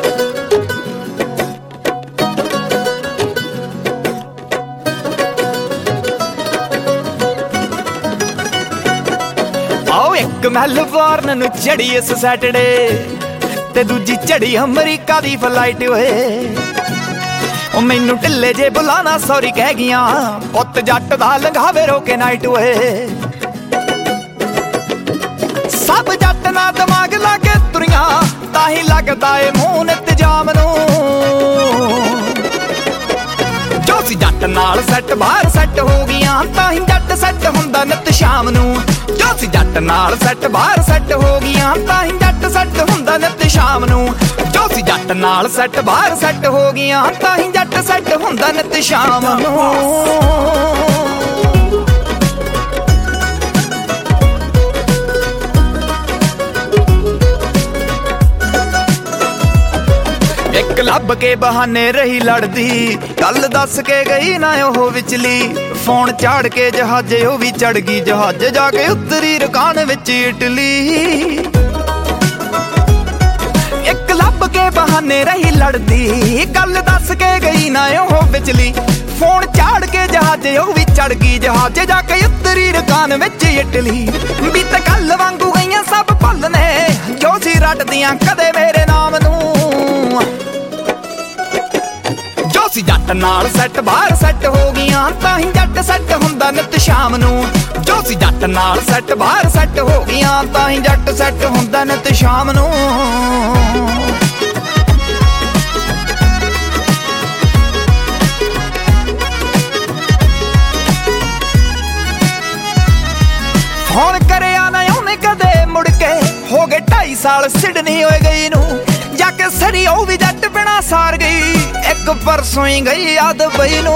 एक मैलबॉर्न नूं चढ़ी इस सैटरडे ते दूजी चढ़ी अमरीका दी फ्लाइट होए ओ मैनू ढिले जे बुलाना सॉरी कह गईयां पुत जट दा लंघावे रोके नाइट होए सब जट ना दिमाग ला के तुरियां ताही लगदा ए मूंह नितजाम नूं जो सी जट नाल सैट बाहर सैट हो गईयां ताही जट सैट हुंदा नित शाम नूं जो सी जट नाल सैट बाहर सैट हो गईयां ताही जट सैट हुंदा नित शाम नूं जो सी जट नाल सैट बाहर सैट हो गईयां ताही जट सैट हुंदा नित शाम नूं एक लभ के बहाने रही लड़दी गल दस के गई ना ओह विचली फोन चाड़ के जहाजे ओ भी चढ़ गई जहाज जाके उतरी रकान विच इटली एक लभ के बहाने रही लड़दी गल दस के गई ना ओह विचली फोन चाड़ के जहाजे ओ भी चढ़ गई जहाज जाके उतरी रकान विच इटली बीत कल वांगू गईयां सब भुल ने जो सी रटदियां कदे मेरे नाम नूं जो सी जट नाल सैट बाहर सैट हो गईयां ताही जट सैट हुंदा नित शाम नूं जो सी जट नाल सैट बाहर सैट हो गईयां ताही जट सैट हुंदा नित शाम नूं फोन करिया ना ओने कदे मुड़ के हो गए 2.5 साल सिडनी होए गई नूं जाके सरी ओ भी जट बिना सार गई एक परसों ही गई याद बई नूं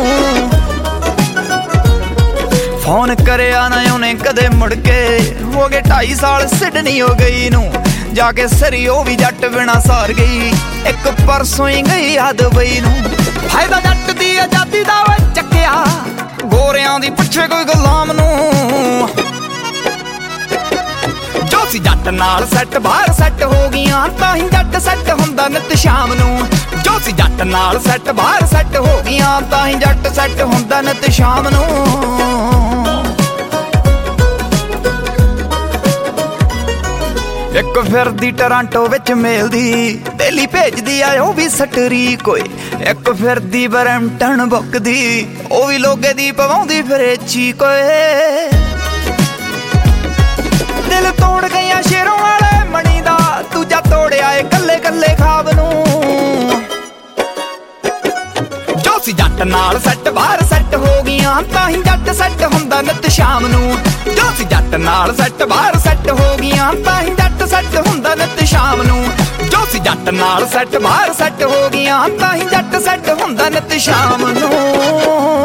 फोन करिया ना ओने कदे मुड़ के हो गए 2.5 साल सिडनी हो गई नूं जाके सरी ओ भी जट बिना सार गई एक परसों ही गई याद बई नूं फायदा जट दी आजादी दा वे चक्किया गोरियां दी पिछे कोई गुलाम नूं जो सी जट नाल सैट बाहर सैट हो गईयां ताही जट सैट हुंदा नित शाम नूं जो सी जट नाल सैट बाहर सैट हो गईयां ताही जट सैट हुंदा नित शाम नूं एक फिरदी टोरंटो विच मेल दी दिल्ली भेजदी आ ओ भी सटरी कोई एक फिरदी ब्रैम्पटन बुकदी ओ भी लोगे दी पवाउंदी फिरेची कोई दिल तोड़ गईयां शेरों वाले मणी दा दूजा तोड़िया ए कल्ले कल्ले खाब नूं जो सी जट नाल सैट बाहर सैट हो गईयां ताही जट सैट हुंदा नित शाम नूं जो सी जट नाल सैट बाहर सैट हो गईयां ताही जट सैट हुंदा नित शाम नूं जो सी जट नाल सैट बाहर सैट हो गईयां ताही जट सैट हुंदा नित शाम नूं